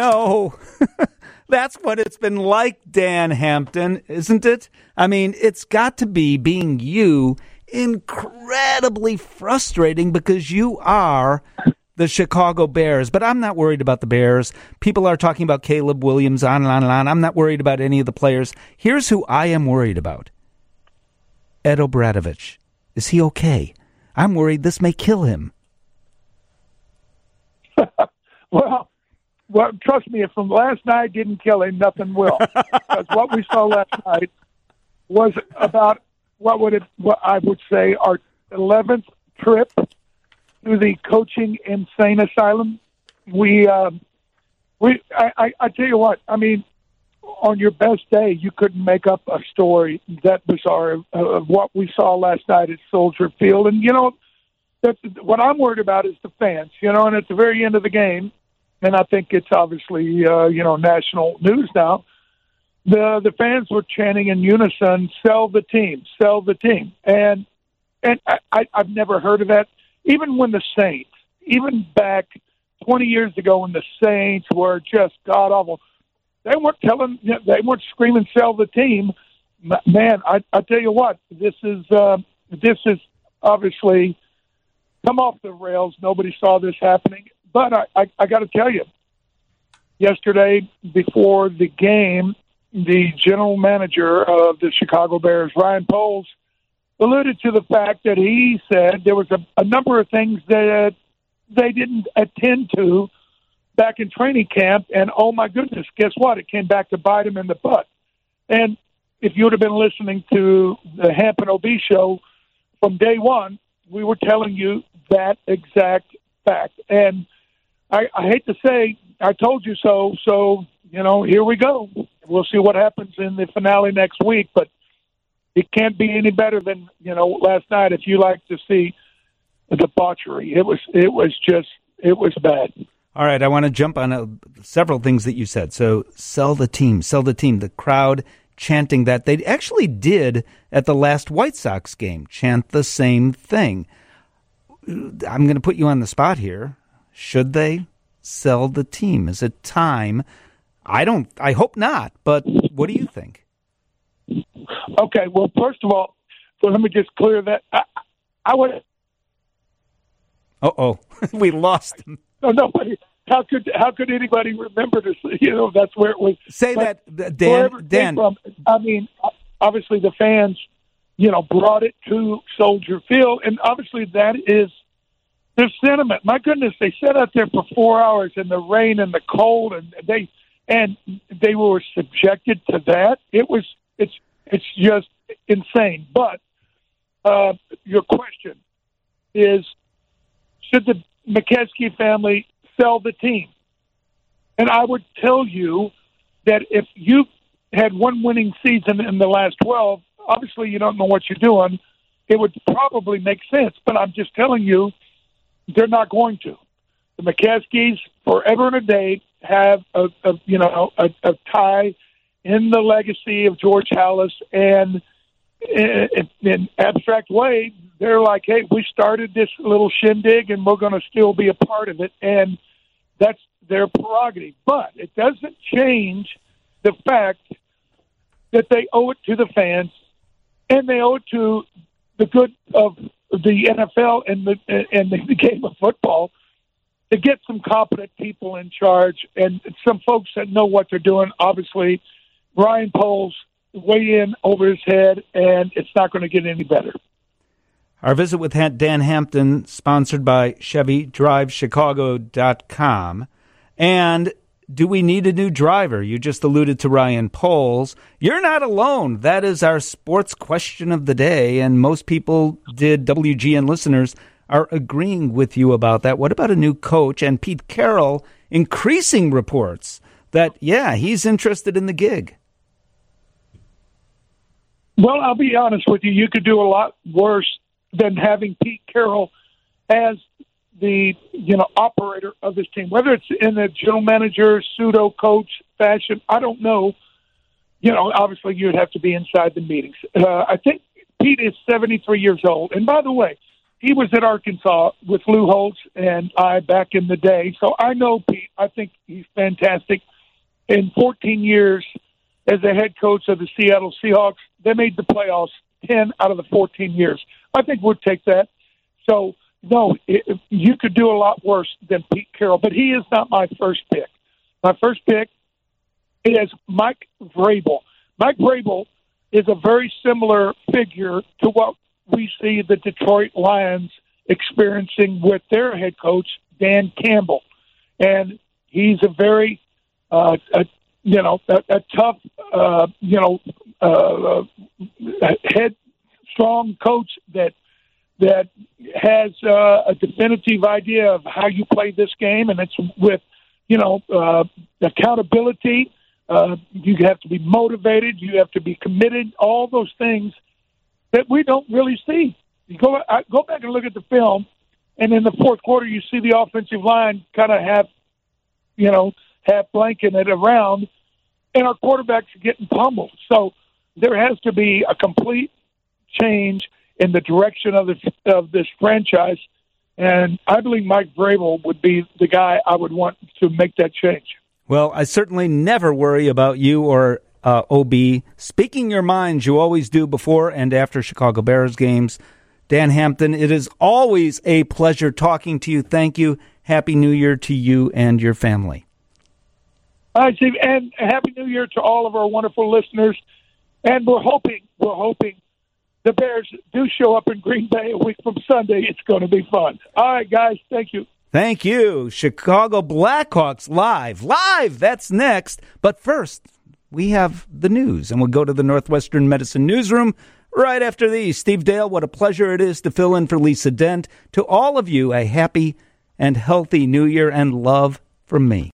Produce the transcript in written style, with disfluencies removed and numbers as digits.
know. That's what it's been like, Dan Hampton, isn't it? I mean, it's got to be, being you, incredibly frustrating because you are the Chicago Bears. But I'm not worried about the Bears. People are talking about Caleb Williams, on and on and on. I'm not worried about any of the players. Here's who I am worried about. Ed Obradovich. Is he okay? I'm worried this may kill him. Well, trust me, if from last night didn't kill him, nothing will. Because what we saw last night was about what I would say our 11th trip to the coaching insane asylum. I tell you what, I mean, on your best day, you couldn't make up a story that bizarre of what we saw last night at Soldier Field. And, that's what I'm worried about is the fans, and at the very end of the game, and I think it's obviously, national news now, the fans were chanting in unison, sell the team, sell the team. And I've never heard of that. Even when the Saints, even back 20 years ago when the Saints were just god-awful, they weren't screaming, sell the team. Man, I tell you what, this is obviously come off the rails. Nobody saw this happening. But I got to tell you, yesterday before the game, the general manager of the Chicago Bears, Ryan Poles, alluded to the fact that he said there was a number of things that they didn't attend to back in training camp, and oh my goodness, guess what? It came back to bite him in the butt. And if you would have been listening to the Hampton OB show from day one, we were telling you that exact fact. And I hate to say, I told you so. So, here we go. We'll see what happens in the finale next week. But it can't be any better than, last night. If you like to see the debauchery, it was bad. All right, I want to jump on several things that you said. So, sell the team. The crowd chanting that. They actually did at the last White Sox game, chant the same thing. I'm going to put you on the spot here. Should they sell the team? Is it time? I hope not, but what do you think? Okay, well, first of all, let me just clear that. I would. We lost him. No, nobody. How could anybody remember this? That's where it was. Say but that, Dan. I mean, obviously the fans, brought it to Soldier Field, and obviously that is their sentiment. My goodness, they sat out there for 4 hours in the rain and the cold, and they were subjected to that. It's just insane. But your question is, should the McKeskey family sell the team? And I would tell you that if you had one winning season in the last 12, obviously you don't know what you're doing. It would probably make sense. But I'm just telling you, they're not going to. The McKeskies, forever and a day, have a tie in the legacy of George Halas, and in abstract way, they're like, hey, we started this little shindig, and we're going to still be a part of it, and that's their prerogative. But it doesn't change the fact that they owe it to the fans, and they owe it to the good of the NFL and the game of football to get some competent people in charge and some folks that know what they're doing. Obviously, Ryan Poles way in over his head, and it's not going to get any better. Our visit with Dan Hampton, sponsored by ChevyDriveChicago.com. And do we need a new driver? You just alluded to Ryan Poles. You're not alone. That is our sports question of the day, and most people WGN listeners are agreeing with you about that. What about a new coach? And Pete Carroll increasing reports that, he's interested in the gig. Well, I'll be honest with you. You could do a lot worse than having Pete Carroll as the operator of this team, whether it's in the general manager, pseudo coach fashion. I don't know. Obviously you'd have to be inside the meetings. I think Pete is 73 years old. And by the way, he was at Arkansas with Lou Holtz and I back in the day. So I know Pete. I think he's fantastic. In 14 years as a head coach of the Seattle Seahawks, they made the playoffs 10 out of the 14 years. I think we'll take that. So, no, you could do a lot worse than Pete Carroll, but he is not my first pick. My first pick is Mike Vrabel. Mike Vrabel is a very similar figure to what we see the Detroit Lions experiencing with their head coach, Dan Campbell. And he's a very, a tough, headstrong coach that has a definitive idea of how you play this game, and it's with, accountability. You have to be motivated. You have to be committed. All those things that we don't really see. You go back and look at the film, and in the fourth quarter, you see the offensive line kind of half blanking it around, and our quarterbacks are getting pummeled. So there has to be a complete change in the direction of this franchise, and I believe Mike Vrabel would be the guy I would want to make that change. Well, I certainly never worry about you or OB. Speaking your mind, you always do before and after Chicago Bears games. Dan Hampton, it is always a pleasure talking to you. Thank you. Happy New Year to you and your family. All right, Steve, and Happy New Year to all of our wonderful listeners. And we're hoping the Bears do show up in Green Bay a week from Sunday. It's going to be fun. All right, guys, thank you. Thank you. Chicago Blackhawks live. That's next. But first, we have the news, and we'll go to the Northwestern Medicine newsroom right after these. Steve Dale, what a pleasure it is to fill in for Lisa Dent. To all of you, a happy and healthy New Year and love from me.